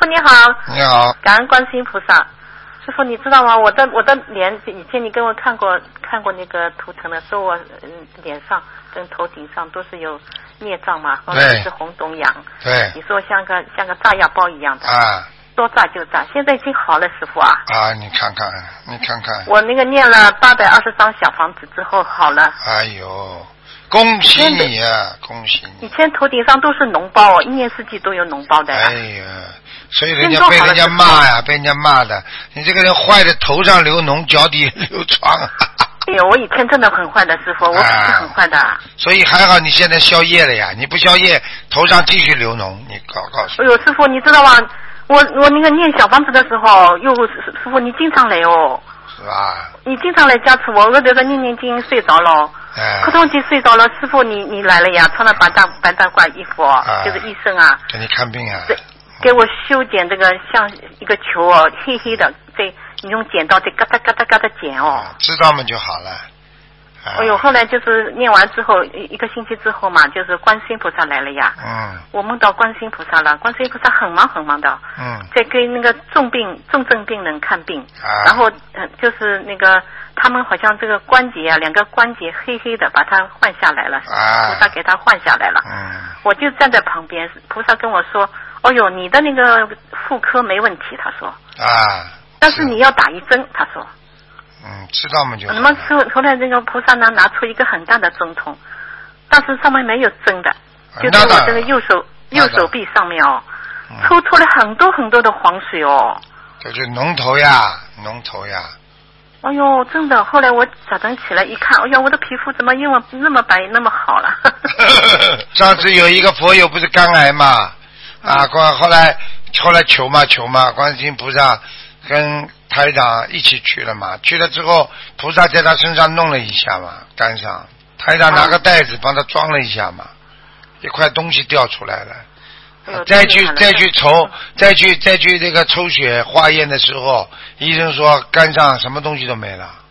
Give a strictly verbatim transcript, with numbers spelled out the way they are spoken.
你好。 你好。 感恩观世音菩萨。师傅，你知道吗？我的我的脸，以前你跟我看过看过那个图腾的，说我嗯脸上跟头顶上都是有孽障嘛，后来是红肿痒。 对。 你说像个像个炸药包一样的。 啊。 说炸就炸，现在已经好了，师傅啊。 啊，你看看，你看看。 我那个念了八百二十张小房子之后好了。 哎呦，恭喜你啊，恭喜你！ 以前头顶上都是脓包哦，一年四季都有脓包的。 哎呀，所以人家被人家骂呀，被人家骂的，你这个人坏的，头上流脓，脚底流疮。 哎呦，我以前真的很坏的，师傅，我是很坏的、啊。 所以还好你现在消业了呀，你不消业，头上继续流脓，你告告诉我。 哎呦，师傅，你知道吗？我我那个念小房子的时候，哟，师傅你经常来哦。 是吧？ 你经常来加持我，我这个念念经睡着了， 哎， 磕头机睡着了，师傅你你来了呀，穿了白大白大褂衣服、哦啊， 就是医生啊， 给你看病啊， 给我修剪这个像一个球哦，黑黑的，对，你用剪刀在嘎哒嘎哒嘎哒剪哦， 知道嘛就好了。 哎呦，后来就是念完之后一个星期之后嘛，就是观世音菩萨来了呀。 嗯。 我梦到观世音菩萨了，观世音菩萨很忙很忙的。 嗯。 在给那个重病重症病人看病。 啊。 然后呃就是那个他们好像这个关节啊，两个关节黑黑的，把它换下来了。 啊。 菩萨给他换下来了。 嗯。 我就站在旁边，菩萨跟我说：“哦呦，你的那个妇科没问题。”他说。 啊。 但是你要打一针，他说。 嗯，知道吗？就那么后后来那个菩萨呢，拿出一个很大的针筒，但是上面没有针的，就在我这个右手右手臂上面哦，嗯、抽出了很多很多的黄水哦。 这就脓头呀，脓头呀。 哎呦，真的！后来我早晨起来一看，哎呀，我的皮肤怎么因为那么白那么好了？ 上次有一个佛友不是肝癌嘛，啊，后来后来求嘛求嘛，观世音菩萨跟台长一起去了嘛，去了之后菩萨在他身上弄了一下嘛，肝上，台长拿个袋子帮他装了一下嘛，一块东西掉出来了，哎、再去再去抽再去再去这个抽血化验的时候，医生说肝上什么东西都没了。